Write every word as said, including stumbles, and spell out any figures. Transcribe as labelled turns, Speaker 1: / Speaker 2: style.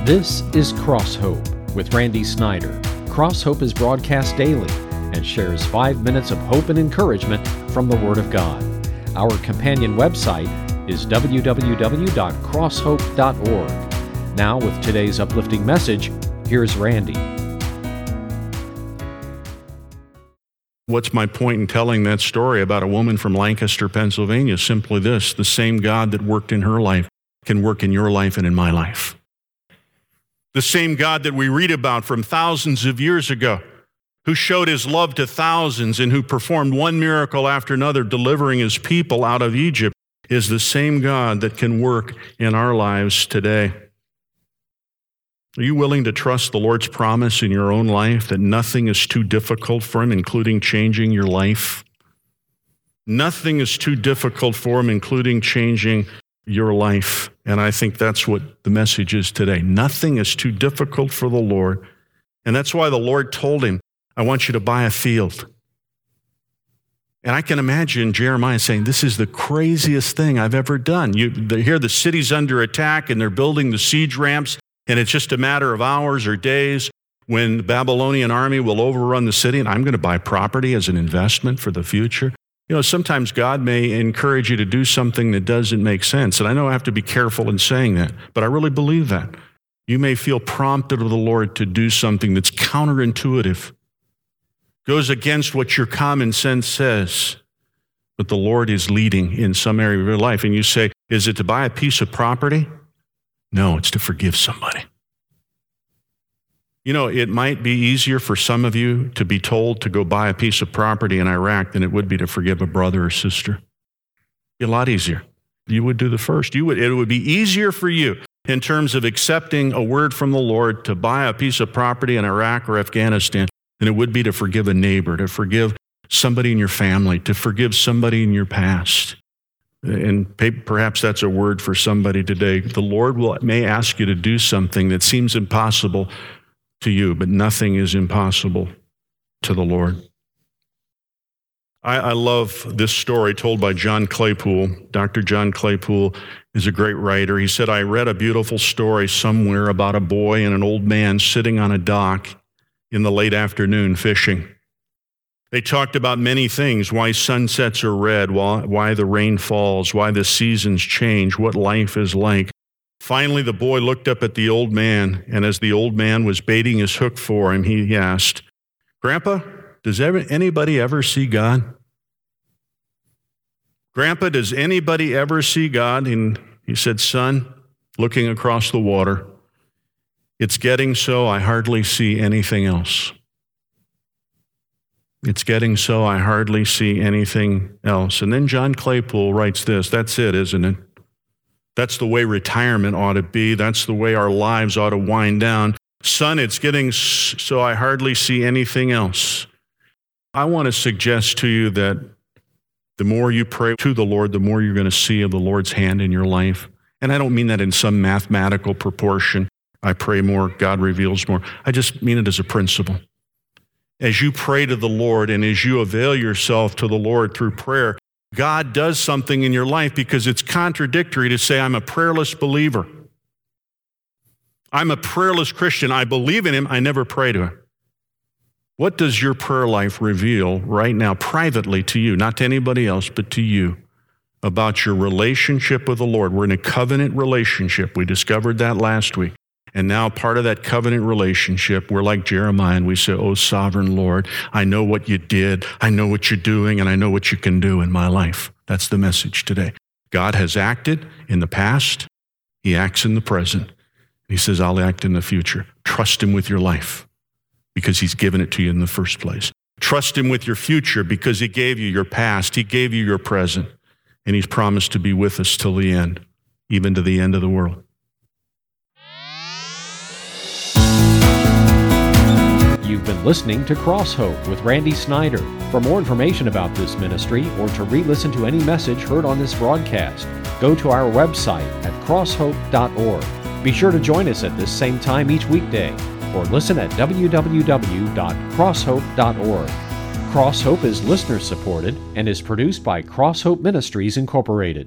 Speaker 1: This is Cross Hope with Randy Snyder. Cross Hope is broadcast daily and shares five minutes of hope and encouragement from the Word of God. Our companion website is w w w dot cross hope dot org. Now, with today's uplifting message, here's Randy.
Speaker 2: What's my point in telling that story about a woman from Lancaster, Pennsylvania? Simply this: the same God that worked in her life can work in your life and in my life. The same God that we read about from thousands of years ago, who showed his love to thousands and who performed one miracle after another, delivering his people out of Egypt, is the same God that can work in our lives today. Are you willing to trust the Lord's promise in your own life that nothing is too difficult for him, including changing your life? Nothing is too difficult for him, including changing your life. And I think that's what the message is today. Nothing is too difficult for the Lord. And that's why the Lord told him, I want you to buy a field. And I can imagine Jeremiah saying, this is the craziest thing I've ever done. You hear the city's under attack and they're building the siege ramps, and it's just a matter of hours or days when the Babylonian army will overrun the city, and I'm going to buy property as an investment for the future. You know, sometimes God may encourage you to do something that doesn't make sense. And I know I have to be careful in saying that, but I really believe that. You may feel prompted of the Lord to do something that's counterintuitive, goes against what your common sense says, but the Lord is leading in some area of your life. And you say, is it to buy a piece of property? No, it's to forgive somebody. You know, it might be easier for some of you to be told to go buy a piece of property in Iraq than it would be to forgive a brother or sister. It'd be a lot easier. You would do the first. You would. It would be easier for you in terms of accepting a word from the Lord to buy a piece of property in Iraq or Afghanistan than it would be to forgive a neighbor, to forgive somebody in your family, to forgive somebody in your past. And perhaps that's a word for somebody today. The Lord will may ask you to do something that seems impossible to you, but nothing is impossible to the Lord. I, I love this story told by John Claypool. Doctor John Claypool is a great writer. He said, I read a beautiful story somewhere about a boy and an old man sitting on a dock in the late afternoon fishing. They talked about many things: why sunsets are red, why, why the rain falls, why the seasons change, what life is like. Finally, the boy looked up at the old man, and as the old man was baiting his hook for him, he asked, Grandpa, does ever, anybody ever see God? Grandpa, does anybody ever see God? And he said, son, looking across the water, it's getting so I hardly see anything else. It's getting so I hardly see anything else. And then John Claypool writes this, that's it, isn't it? That's the way retirement ought to be. That's the way our lives ought to wind down. Son, it's getting so I hardly see anything else. I want to suggest to you that the more you pray to the Lord, the more you're going to see of the Lord's hand in your life. And I don't mean that in some mathematical proportion. I pray more, God reveals more. I just mean it as a principle. As you pray to the Lord and as you avail yourself to the Lord through prayer, God does something in your life, because it's contradictory to say, I'm a prayerless believer. I'm a prayerless Christian. I believe in him. I never pray to him. What does your prayer life reveal right now privately to you, not to anybody else, but to you, about your relationship with the Lord? We're in a covenant relationship. We discovered that last week. And now part of that covenant relationship, we're like Jeremiah and we say, oh, sovereign Lord, I know what you did, I know what you're doing, and I know what you can do in my life. That's the message today. God has acted in the past. He acts in the present. He says, I'll act in the future. Trust him with your life because he's given it to you in the first place. Trust him with your future because he gave you your past. He gave you your present. And he's promised to be with us till the end, even to the end of the world.
Speaker 1: You've been listening to Cross Hope with Randy Snyder. For more information about this ministry or to re-listen to any message heard on this broadcast, go to our website at cross hope dot org. Be sure to join us at this same time each weekday, or listen at w w w dot cross hope dot org. Cross Hope is listener supported and is produced by Cross Hope Ministries Incorporated.